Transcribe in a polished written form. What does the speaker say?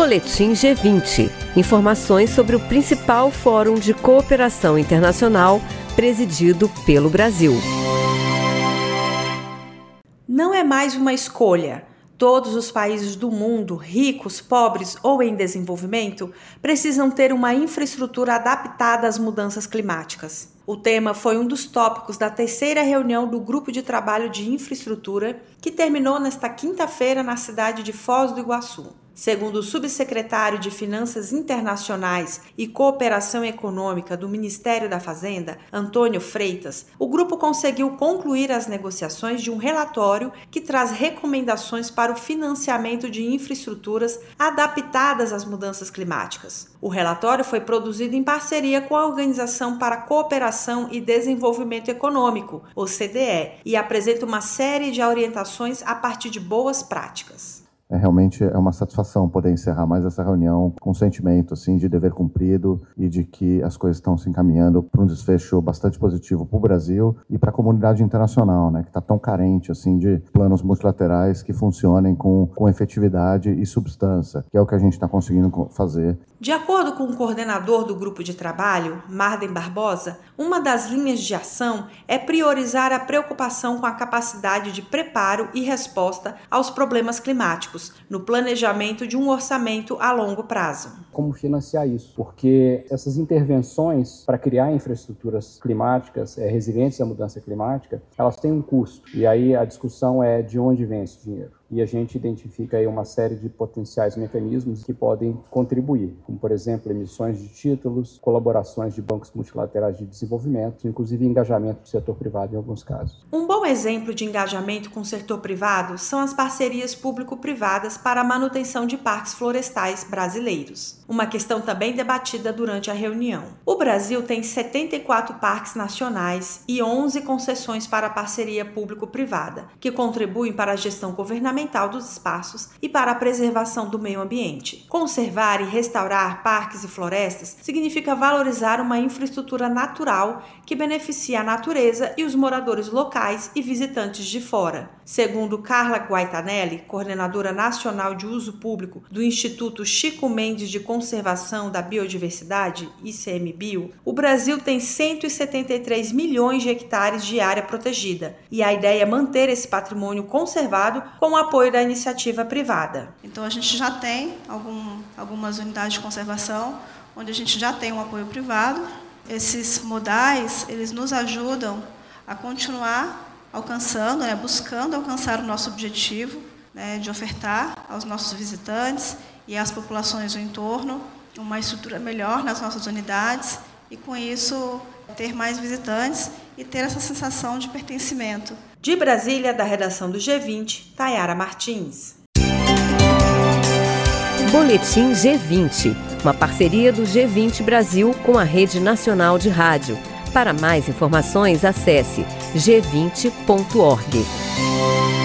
Boletim G20. Informações sobre o principal fórum de cooperação internacional presidido pelo Brasil. Não é mais uma escolha. Todos os países do mundo, ricos, pobres ou em desenvolvimento, precisam ter uma infraestrutura adaptada às mudanças climáticas. O tema foi um dos tópicos da terceira reunião do Grupo de Trabalho de Infraestrutura, que terminou nesta quinta-feira na cidade de Foz do Iguaçu. Segundo o subsecretário de Finanças Internacionais e Cooperação Econômica do Ministério da Fazenda, Antônio Freitas, o grupo conseguiu concluir as negociações de um relatório que traz recomendações para o financiamento de infraestruturas adaptadas às mudanças climáticas. O relatório foi produzido em parceria com a Organização para a Cooperação e Desenvolvimento Econômico, OCDE, e apresenta uma série de orientações a partir de boas práticas. Realmente é uma satisfação poder encerrar mais essa reunião com um sentimento assim, de dever cumprido e de que as coisas estão se encaminhando para um desfecho bastante positivo para o Brasil e para a comunidade internacional, né, que está tão carente assim, de planos multilaterais que funcionem com efetividade e substância, que é o que a gente está conseguindo fazer. De acordo com o coordenador do grupo de trabalho, Marden Barbosa, uma das linhas de ação é priorizar a preocupação com a capacidade de preparo e resposta aos problemas climáticos, no planejamento de um orçamento a longo prazo. Como financiar isso? Porque essas intervenções para criar infraestruturas climáticas, resilientes à mudança climática, elas têm um custo. E aí a discussão é de onde vem esse dinheiro. E a gente identifica aí uma série de potenciais mecanismos que podem contribuir, como, por exemplo, emissões de títulos, colaborações de bancos multilaterais de desenvolvimento, inclusive engajamento do setor privado em alguns casos. Um bom exemplo de engajamento com o setor privado são as parcerias público-privadas para a manutenção de parques florestais brasileiros, uma questão também debatida durante a reunião. O Brasil tem 74 parques nacionais e 11 concessões para a parceria público-privada, que contribuem para a gestão governamental dos espaços e para a preservação do meio ambiente. Conservar e restaurar parques e florestas significa valorizar uma infraestrutura natural que beneficia a natureza e os moradores locais e visitantes de fora. Segundo Carla Guaitanelli, coordenadora nacional de uso público do Instituto Chico Mendes de Conservação da Biodiversidade, ICMBio, o Brasil tem 173 milhões de hectares de área protegida e a ideia é manter esse patrimônio conservado com o apoio da iniciativa privada. Então a gente já tem algumas unidades de conservação onde a gente já tem um apoio privado. Esses modais, eles nos ajudam a continuar alcançando, buscando alcançar o nosso objetivo, de ofertar aos nossos visitantes e às populações do entorno uma estrutura melhor nas nossas unidades e, com isso, ter mais visitantes e ter essa sensação de pertencimento. De Brasília, da redação do G20, Tayara Martins. Boletim G20, uma parceria do G20 Brasil com a Rede Nacional de Rádio. Para mais informações, acesse g20.org.